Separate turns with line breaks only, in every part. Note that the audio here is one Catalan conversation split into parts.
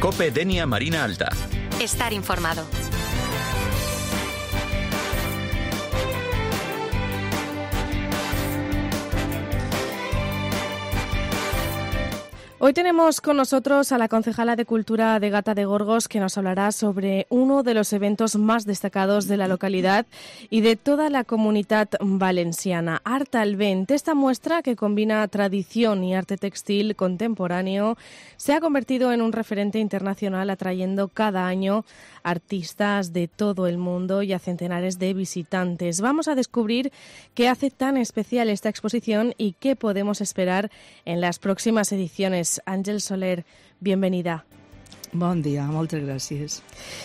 COPE Denia Marina Alta.
Estar informado.
Hoy tenemos con nosotros a la concejala de Cultura de Gata de Gorgos, que nos hablará sobre uno de los eventos más destacados de la localidad y de toda la comunidad valenciana, Art al Vent. Esta muestra, que combina tradición y arte textil contemporáneo, se ha convertido en un referente internacional, atrayendo cada año artistas de todo el mundo y a centenares de visitantes. Vamos a descubrir qué hace tan especial esta exposición y qué podemos esperar en las próximas ediciones. Àngels Soler, bienvenida.
Bon dia, moltes gràcies.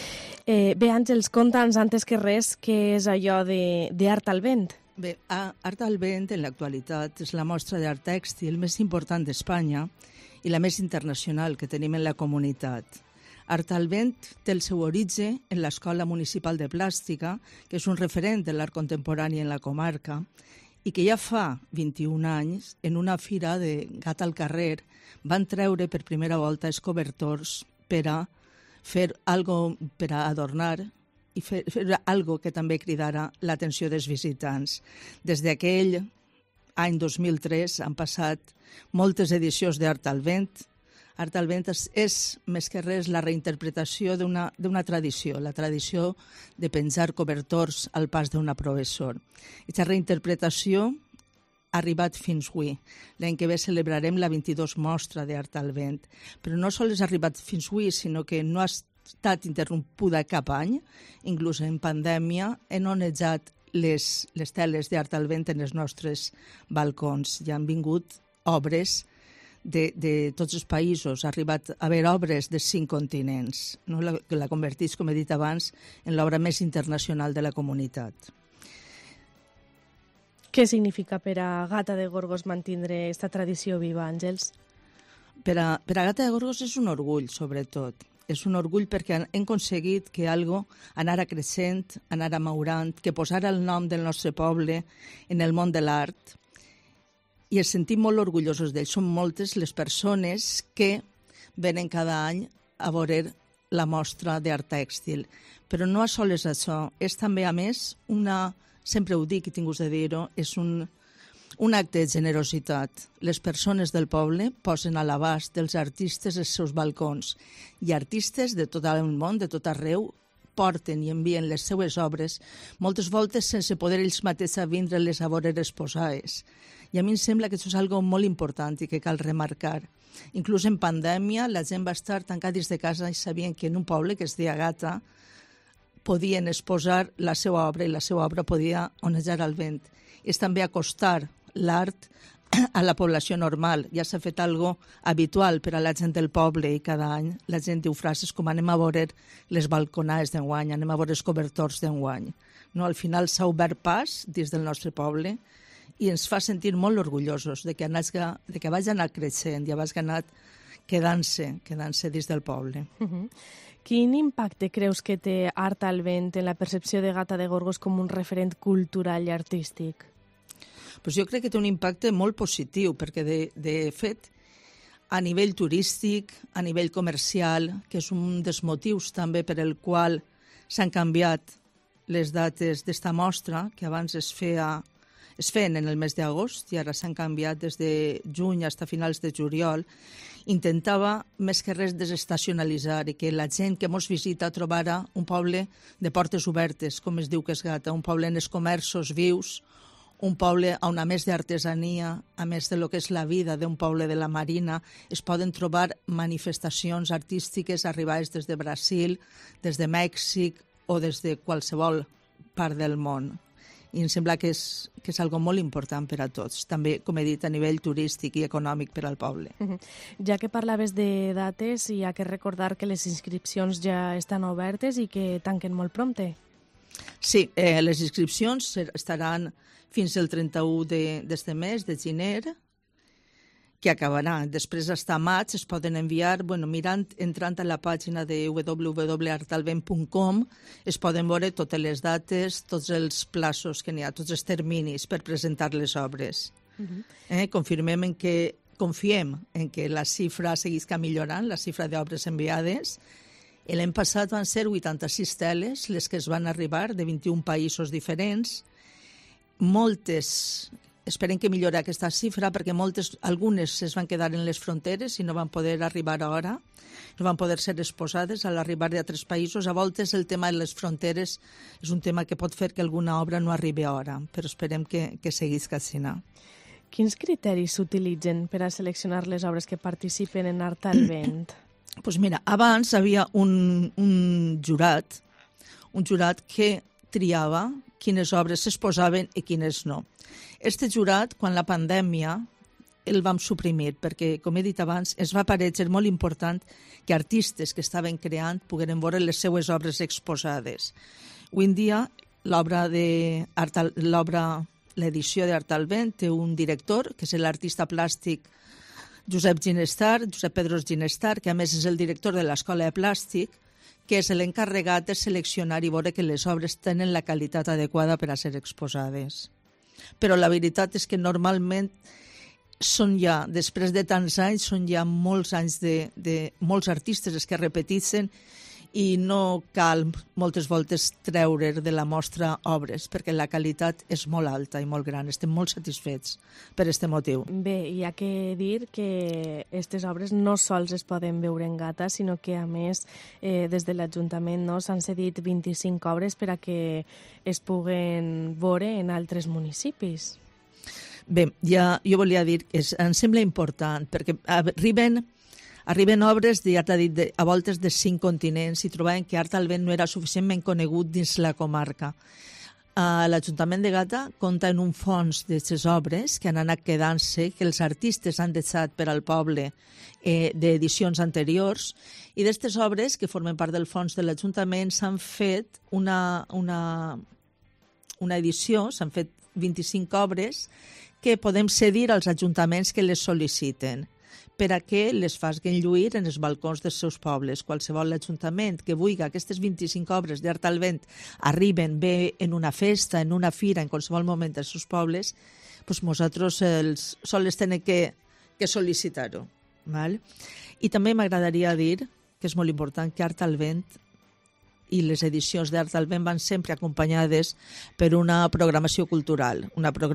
Bé, Àngels, conta'ns antes que res què és allò d'Art al Vent.
Bé, Art al Vent en l'actualitat és la mostra d'art tèxtil més important d'Espanya i la més internacional que tenim en la comunitat. Art al Vent té el seu origen en l'Escola Municipal de Plàstica, que és un referent de l'art contemporani en la comarca, i que ja fa 21 anys, en una fira de Gat al carrer, van treure per primera volta els cobertors per a fer algo per a adornar i fer algo que també cridara l'atenció dels visitants. Des d'aquell any 2003 han passat moltes edicions d'Art al Vent. Art al Vent és més que res la reinterpretació d'una tradició, la tradició de penjar cobertors al pas d'una professor. Aquesta reinterpretació ha arribat fins avui. L'any que ve celebrarem la 22 mostra d'Art al Vent. Però no sols ha arribat fins avui, sinó que no ha estat interrompuda cap any. Inclús en pandèmia hem onejat les teles d'Art al Vent en els nostres balcons. Ja han vingut obres de tots els països. Ha arribat a haver obres de 5 continents, no? Que la converteix, com he dit abans, en l'obra més internacional de la comunitat.
Què significa per a Gata de Gorgos mantindre aquesta tradició viva, Àngels?
Per a Gata de Gorgos és un orgull, sobretot. És un orgull perquè hem aconseguit que algo anara creixent, anara maurant, que posara el nom del nostre poble en el món de l'art, i ens sentim molt orgullosos d'ells. Són moltes les persones que venen cada any a veure la mostra d'art tèxtil. Però no sols això, és també, a més, sempre ho dic i tinc de dir-ho, és un acte de generositat. Les persones del poble posen a l'abast dels artistes els seus balcons, i artistes de tot el món, de tot arreu, porten i envien les seues obres, moltes voltes sense poder ells mateixos vindre-les a veure exposades. I a mi em sembla que això és algo molt important i que cal remarcar. Inclús en pandèmia la gent va estar tancada dins de casa i sabien que en un poble que es deia Gata podien exposar la seva obra i la seva obra podia onejar al vent. És també acostar l'art a la població normal. Ja s'ha fet algo habitual per a la gent del poble i cada any la gent diu frases com anem a veure les balconades d'enguany, anem a veure els cobertors d'enguany. No, al final s'ha obert pas dins del nostre poble i ens fa sentir molt orgullosos de que vaig anar creixent i vaig anar quedant-se dins del poble.
Quin impacte creus que té Art al Vent en la percepció de Gata de Gorgos com un referent cultural i artístic?
Pues jo crec que té un impacte molt positiu, perquè de fet, a nivell turístic, a nivell comercial, que és un dels motius també per el qual s'han canviat les dates d'esta mostra, que abans es feien en el mes d'agost i ara s'han canviat des de juny fins a finals de juliol, intentava més que res desestacionalitzar i que la gent que ens visita trobara un poble de portes obertes, com es diu que és Gata, un poble en els comerços vius, un poble on, a més d'artesania, a més de lo que és la vida d'un poble de la Marina, es poden trobar manifestacions artístiques arribades des de Brasil, des de Mèxic o des de qualsevol part del món. I em sembla que és algo molt important per a tots, també, com he dit, a nivell turístic i econòmic per al poble.
Ja que parlaves de dates, hi ha que recordar que les inscripcions ja estan obertes i que tanquen molt prompte.
Sí, les inscripcions estaran fins al 31 d'este mes, de gener, que acabarà. Després, fins a maig, es poden enviar, entrant a la pàgina de www.artalvent.com, es poden veure totes les dates, tots els plaços que n'hi ha, tots els terminis per presentar les obres. Confirmem confiem en que la xifra seguisca millorant, la xifra d'obres enviades. L'any passat van ser 86 teles les que es van arribar de 21 països diferents. Moltes, esperem que millori aquesta xifra, perquè algunes es van quedar en les fronteres i no van poder arribar a hora, no van poder ser exposades a l'arribar d'altres països. A voltes el tema de les fronteres és un tema que pot fer que alguna obra no arribi a hora, però esperem que seguisca així.
Quins criteris s'utilitzen per a seleccionar les obres que participen en Art al Vent?
Doncs mira, abans hi havia un jurat que triava quines obres s'exposaven i quines no. Este jurat, quan la pandèmia, el vam suprimir, perquè, com he dit abans, es va parecer molt important que artistes que estaven creant pogueren veure les seues obres exposades. Avui en dia, l'edició d'Art al Vent té un director, que és l'artista plàstic Josep Pedros Ginestar, que a més és el director de l'Escola de Plàstic, que és l'encarregat de seleccionar i veure que les obres tenen la qualitat adequada per a ser exposades. Però la veritat és que normalment després de tants anys, són ja molts anys de molts artistes els que repeteixen i no cal moltes voltes treure de la mostra obres, perquè la qualitat és molt alta i molt gran. Estem molt satisfets per aquest motiu.
Bé, hi ha que dir que aquestes obres no sols es poden veure en Gata, sinó que, a més, des de l'Ajuntament s'han cedit 25 obres per a que es puguen veure en altres municipis.
Bé, jo volia dir que em sembla important, perquè arriben obres a voltes de 5 continents i trobàvem que Art al Vent no era suficientment conegut dins la comarca. L'Ajuntament de Gata compta en un fons d'aquestes obres que han anat quedant-se, que els artistes han deixat per al poble d'edicions anteriors, i d'aquestes obres que formen part del fons de l'Ajuntament s'han fet una edició, s'han fet 25 obres que podem cedir als ajuntaments que les sol·liciten, per a que les facin lluir en els balcons dels seus pobles. Qualsevol ajuntament que vulgui aquestes 25 obres d'Art al Vent arriben bé en una festa, en una fira, en qualsevol moment als seus pobles, doncs nosaltres sols tenim que sol·licitar-ho. I també m'agradaria dir, que és molt important, que Art al Vent i les edicions d'Art al Vent van sempre acompanyades per una programació cultural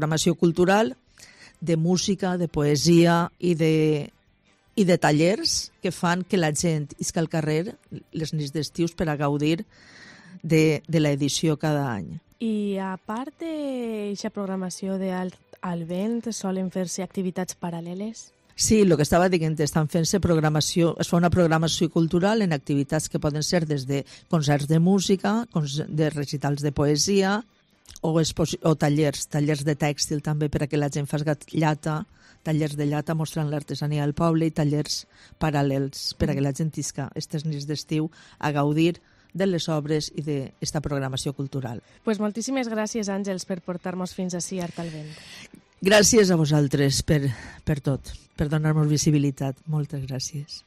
de música, de poesia i de tallers que fan que la gent isca al carrer les nits d'estius per a gaudir de l'edició cada any.
I a part d'aquesta programació d'Art al Vent, solen fer-se activitats paral·leles?
Sí, el que estava dient, estan fent-se programació, es fa una programació cultural en activitats que poden ser des de concerts de música, de recitals de poesia o tallers de tèxtil també per a que la gent faci llata, tallers de llata mostrant l'artesania del poble i tallers paral·lels per a que la gent isca aquestes nits d'estiu a gaudir de les obres i d'esta programació cultural.
Pues moltíssimes gràcies, Àngels, per portar-nos fins ací a Art al Vent.
Gràcies a vosaltres per tot, per donar-nos visibilitat. Moltes gràcies.